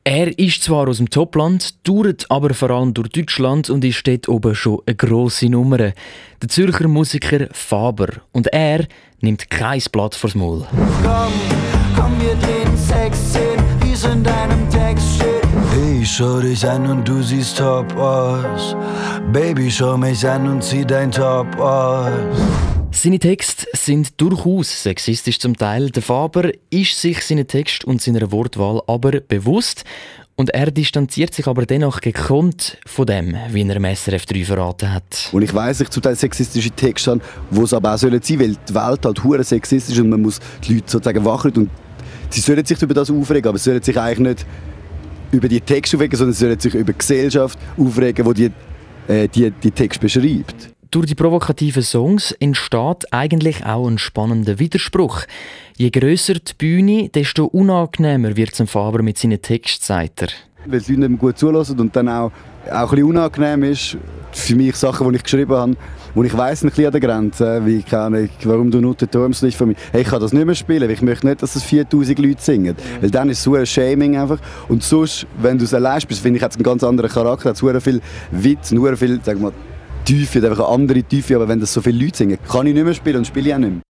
Er ist zwar aus dem Topland, tourt aber vor allem durch Deutschland und ist dort oben schon eine grosse Nummer. Der Zürcher Musiker Faber. Und er nimmt kein Blatt vors Maul. Komm, wir drehen Sexszenen, wie es in deinem Text steht. Ich schau dich an und du siehst top aus. Baby, schau mich an und zieh dein Top aus. Seine Texte sind durchaus sexistisch zum Teil. Der Faber ist sich seinen Text und seiner Wortwahl aber bewusst. Und er distanziert sich aber dennoch gekonnt von dem, wie er im SRF 3 verraten hat. Und ich weiss, ich zum Teil sexistische Texte habe, die es aber auch sein sollen, weil die Welt halt hure sexistisch ist und man muss die Leute sozusagen wachrütteln. Und sie sollen sich über das aufregen, aber sie sollen sich eigentlich nicht über die Texte aufregen, sondern sie sollen sich über die Gesellschaft aufregen, die die Texte beschreibt. Durch die provokativen Songs entsteht eigentlich auch ein spannender Widerspruch. Je grösser die Bühne, desto unangenehmer wird es dem Faber mit seinen Texten, sagt er. Weil die Leute nicht gut zulassen und dann auch ein bisschen unangenehm ist, für mich Sachen, die ich geschrieben habe, wo ich weiss, ein bisschen an der Grenze, wie keine, warum du nur den Turms nicht von mir. Hey, ich kann das nicht mehr spielen, weil ich möchte nicht, dass es 4000 Leute singen. Weil dann ist es so ein Shaming einfach. Und sonst, wenn du es allein spielst, finde ich, hat es einen ganz anderen Charakter, hat es so viel Witz, nur viel, sag mal, Tiefe, einfach eine andere Tiefe, aber wenn das so viele Leute singen, kann ich nicht mehr spielen und spiele ich auch nicht mehr.